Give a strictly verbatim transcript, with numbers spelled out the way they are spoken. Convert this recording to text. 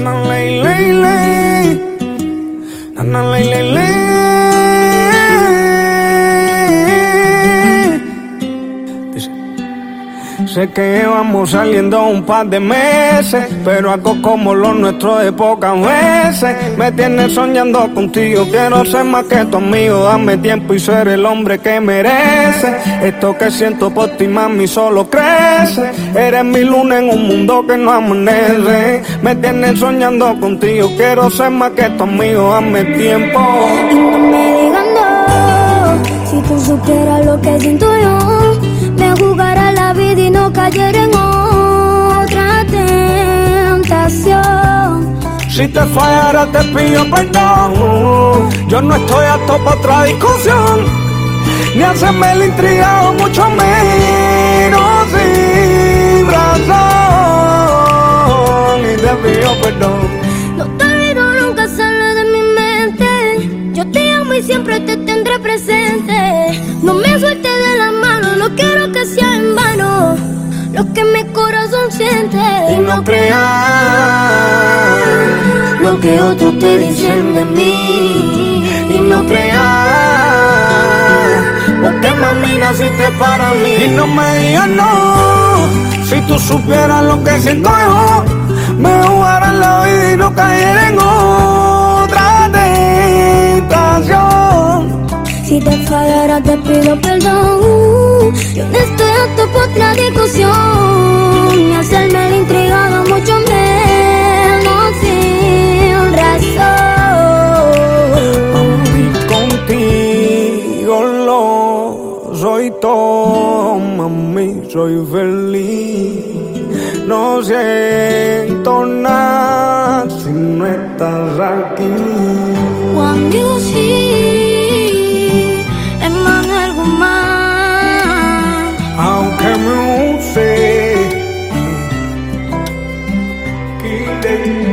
na, ley, ley, ley. Na, na, ley, ley, ley. Sé que llevamos saliendo un par de meses, pero algo como lo nuestro de pocas veces. Me tienes soñando contigo, quiero ser más que tu amigo. Dame tiempo y ser el hombre que merece. Esto que siento por ti, mami, solo crece. Eres mi luna en un mundo que no amanece. Me tienes soñando contigo, quiero ser más que tu amigo. Dame tiempo. Y no me digas no, si tú supieras lo que siento yo. Me jugara la vida y no cayera en otra tentación. Si te fallara te pido perdón. Yo no estoy apto para otra discusión, ni hacerme el intrigado, mucho menos sin razón. Y te pido perdón. No te olvido, nunca sale de mi mente. Yo te amo y siempre te tendré presente. No me sueltes de la mano, no quiero que sea en vano lo que mi corazón siente. Y no creas lo que otros te dicen de mí. y no creas, porque mami naciste para mí. Y no me digas no, si tú supieras lo que siento yo. Me jugara en la vida y no cayera en otra tentación. Si te fallara te pido perdón. Yo no estoy apto por otra discusión, ni hacerme el intrigado, mucho menos sin razón. Y contigo lo soy todo, mami, soy feliz. No siento nada si no estás aquí. Juan Music, Emmanuel Guzmán. Aunque me use, quite